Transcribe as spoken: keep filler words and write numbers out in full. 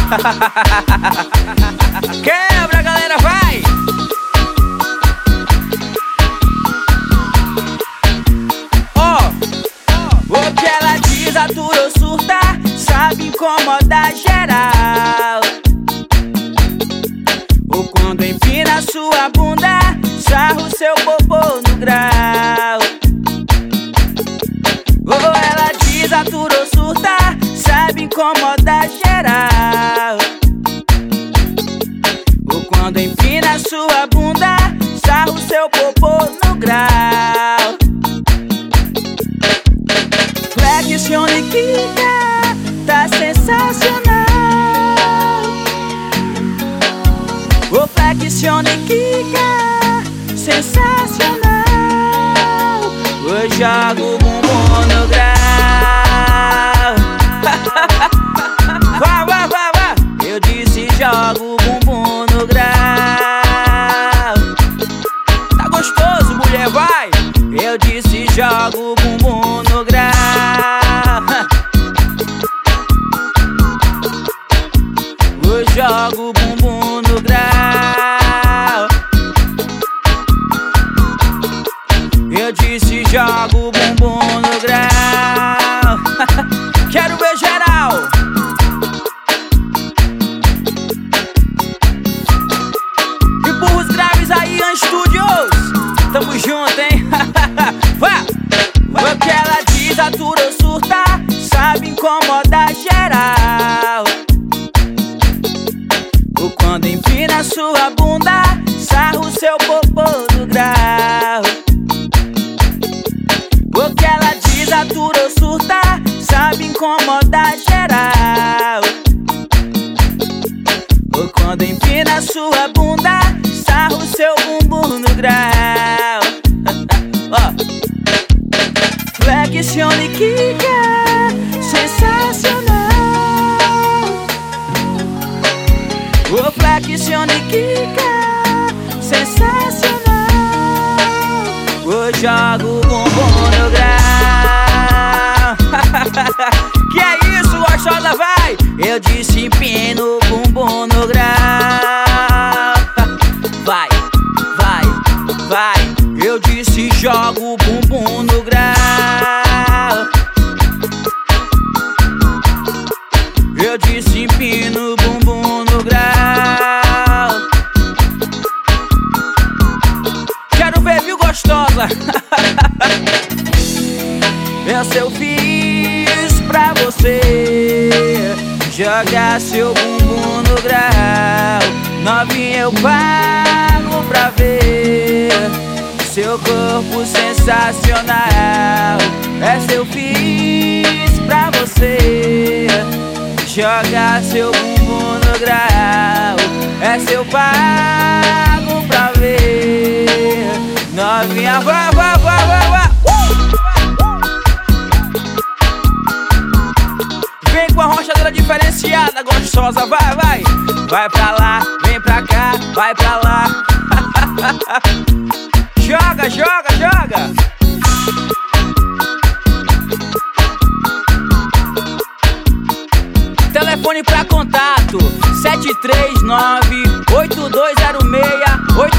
Quebra, galera, vai! Ó, oh, o que ela diz, atura ou surta, sabe incomodar geral. Ou quando empina sua bunda, sarra o seu popô no grau. Ou ela diz, atura ou surta, sabe incomodar geral. Ou quando empina sua bunda, sarra o seu popô no grau. Flexione, quica, tá sensacional. O flexione, quica, sensacional. Eu jogo o bumbum no grau. Vá, vá, vá, vá. Eu disse jogo o bumbum no grau. Tá gostoso, mulher, vai. Eu disse jogo o bumbum no grau. Eu jogo o bumbum no grau. Eu disse jogo o bumbum no grau. Quero ver geral. Empurra os graves aí, An Studios. Tamo junto, hein? Vá! O que ela diz, atura ou surta, sabe incomodar geral. Ou quando empina sua bunda, sarra o seu popô no grau. O que ela diz, atura ou surta, sabe incomodar geral. Ou quando empina sua bunda, sarra o seu bumbum no grau. Ó, flexione, quica, sensacional. O flexione, quica, sensacional. Eu jogo o bumbum no grau. Que é isso, gostosa, vai! Eu disse empino o bumbum no grau. Vai, vai, vai. Eu disse jogo o bumbum no grau. Eu disse empino o bumbum no grau. Quero ver, viu, gostosa? Essa eu fiz pra você jogar seu bumbum no grau. Novinha, eu pago pra ver seu corpo sensacional. Essa eu fiz pra você jogar seu bumbum no grau. Essa eu pago pra ver. Novinha, vá, vá, vá, vá, vá. Vem com a rochadeira diferenciada, gostosa, vai, vai. Vai pra lá, vem pra cá, vai pra lá. Joga, joga, joga. Telefone pra contato sete três nove, oito dois zero seis, oito